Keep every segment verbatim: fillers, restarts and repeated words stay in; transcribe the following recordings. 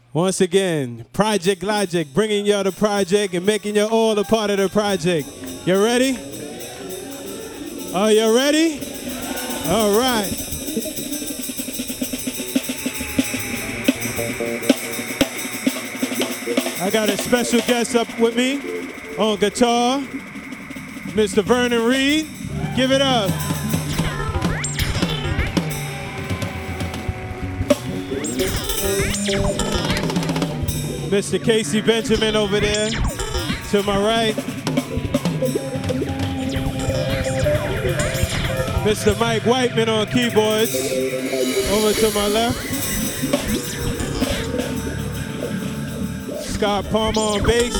Once again, Project Logic, bringing y'all the project and making you all a part of the project. You ready? Are you ready? All right. I got a special guest up with me on guitar, Mister Vernon Reid. Give it up. Mister Casey Benjamin over there to my right. Mister Mike Whiteman on keyboards over to my left. Scott Palmer on bass.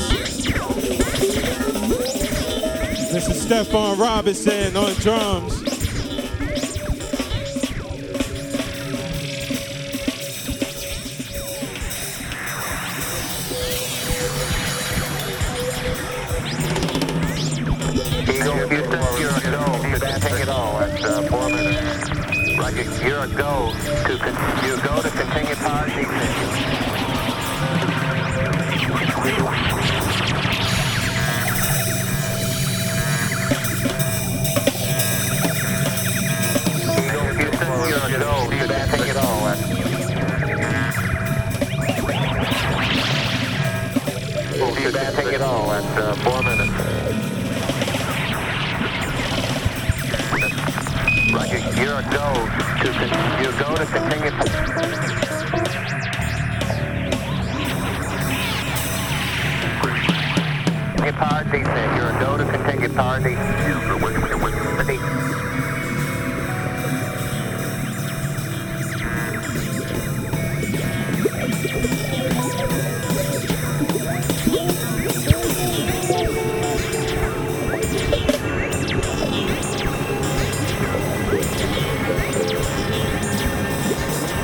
Mister Stephon Robinson on drums. You're a go to con- you go to continue power decrease. Houston, you're a go to that take it all. To that take it all. That's uh, four minutes. Roger, you're a go. To con- you go to continue. Continue power decent. You're a go to continue power decent.